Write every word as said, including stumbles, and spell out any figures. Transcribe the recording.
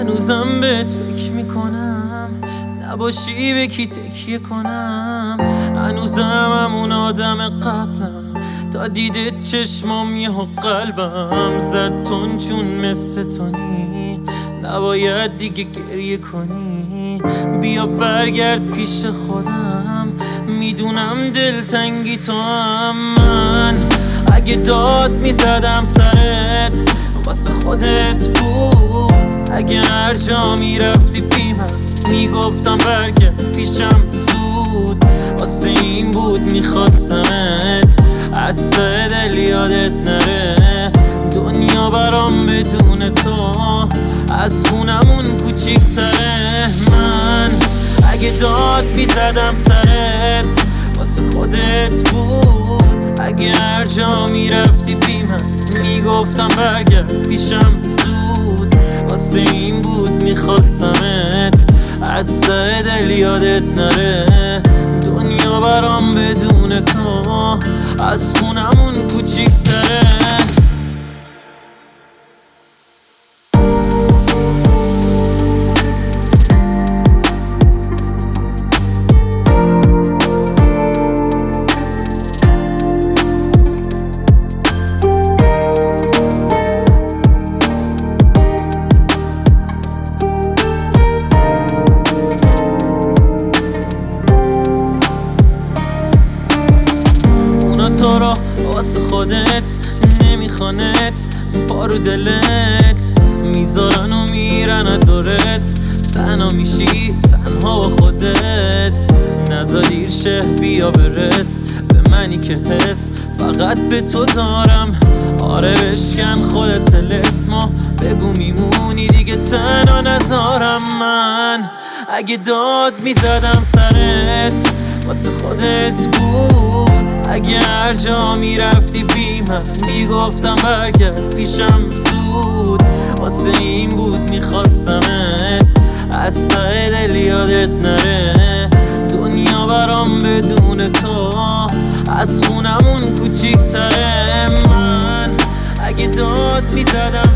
هنوزم بهت فکر میکنم، نباشی به کی تکیه کنم. هنوزم همون آدم قبلم، تا دیده چشمام یهو قلبم زد تون، چون مثل تونی نباید دیگه گریه کنی. بیا برگرد پیش خودم، میدونم دلتنگی تو هم. من اگه داد میزدم سرت واسه خودت بود، اگه هر جا میرفتی بی من میگفتم برگرد پیشم زود. واسه این بود میخواستمت از سر دل یادت نره. دنیا برام بدون تو از خونمون کوچیک‌تره. من اگه داد میزدم سرت واسه خودت بود، اگه هر جا میرفتی بی من میگفتم برگرد پیشم زود. واسه این بود میخواستمت از سر دل یادت نره. دنیا برام بدون تو از خونمون کوچیک‌تره. تو رو واسه خودت نمیخوانت، بارو دلت میذارن و میرن دورت. تنها میشی تنها با خودت، نزا دیر شه بیا برس به منی که حس فقط به تو دارم. آره بشکن خودت تلسمو بگو میمونی دیگه تنها نذارم. من اگه داد میزدم سرت واسه خودت بود، اگه هر جا میرفتی بی من میگفتم برگرد پیشم زود. واسه این بود میخواستمت از ته دل یادت نره. دنیا برام بدون تو از خونمون کوچیک‌تره. من اگه داد میزدم